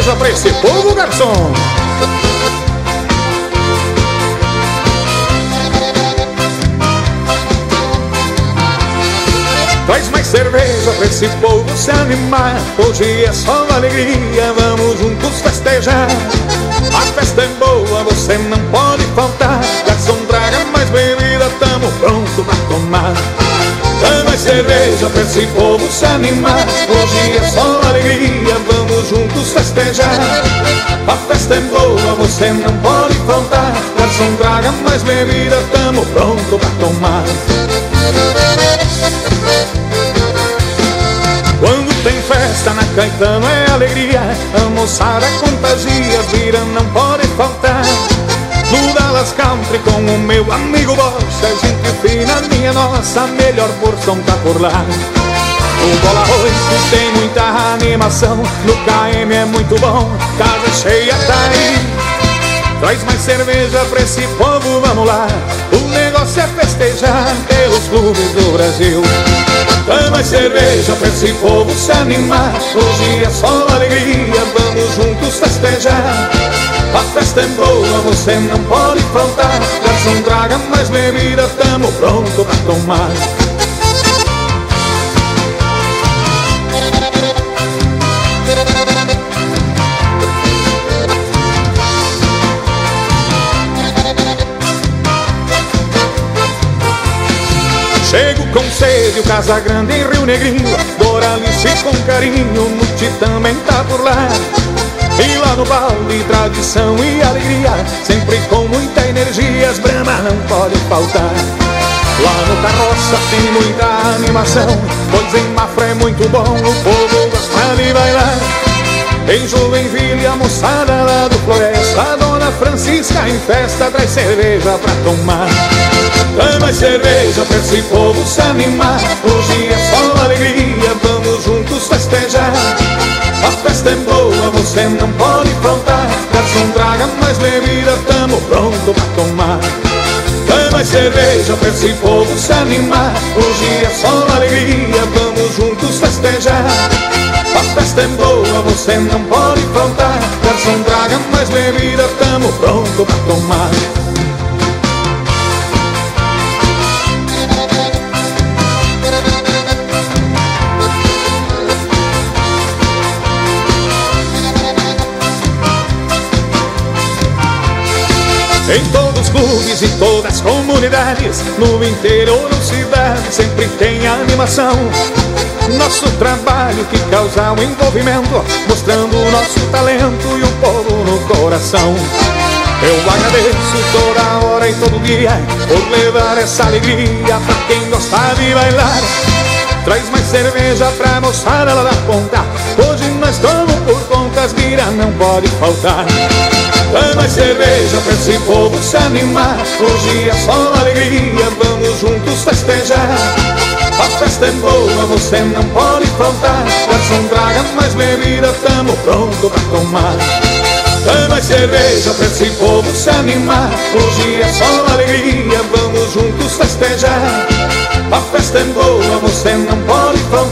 cerveja pra esse povo, garçom. Traz mais cerveja pra esse povo se animar. Hoje é só alegria, vamos juntos festejar. A festa é boa, você não pode faltar. Garçom, traga mais bebida, tamo pronto pra tomar. Traz mais cerveja pra esse povo se animar. Hoje é só alegria, vamos juntos festejar. A festa é boa, você não pode faltar. Garçom, traga mais bebida, tamo pronto pra tomar. Quando tem festa na Caetano é alegria. A moçada contagia, vira, não pode faltar. No Dallas Country com o meu amigo Bosch, a gente fina, minha nossa, a melhor porção tá por lá. O Bola 8 tem muita animação, no KM é muito bom, casa cheia tá aí. Traz mais cerveja pra esse povo, vamos lá. O negócio é festejar pelos clubes do Brasil. Traz mais cerveja pra esse povo se animar. Hoje é só alegria, vamos juntos festejar. A festa é boa, você não pode faltar. Garçom, traga mais bebida, tamo pronto pra tomar. Chego com sede, o Casa Grande em Rio Negrinho. Doralice com carinho, Muti também tá por lá. E lá no balde, tradição e alegria, sempre com muita energia, as Brahma não pode faltar. Lá no Carroça tem muita animação, pois em Mafra é muito bom, o povo gosta de bailar. Em Joinville a moçada lá do Floresta, a Dona Francisca em festa traz cerveja pra tomar. Traz mais cerveja pra esse povo se animar. Hoje é só alegria, vamos juntos festejar. A festa é boa, você não pode faltar. Garçom, traga mais bebida, tamo pronto pra tomar. Traz mais cerveja pra esse povo se animar. Hoje é só alegria, vamos juntos festejar. A festa é boa, você não pode faltar. Garçom, traga mais bebida, tamo pronto pra tomar. Em todos os clubes e todas as comunidades, no interior ou cidade, sempre tem animação. Nosso trabalho que causa o envolvimento, mostrando o nosso talento e o povo no coração. Eu agradeço toda hora e todo dia por levar essa alegria pra quem gosta de bailar. Traz mais cerveja pra moçada lá da ponta, hoje nós estamos por conta, as guiras não pode faltar. Traz mais cerveja pra esse povo se animar. Hoje é só alegria, vamos juntos festejar. A festa é boa, você não pode faltar. Garçom, traga mais bebida, tamo pronto pra tomar. Traz mais cerveja pra esse povo se animar. Hoje é só alegria, vamos juntos festejar. A festa é boa, você não pode faltar.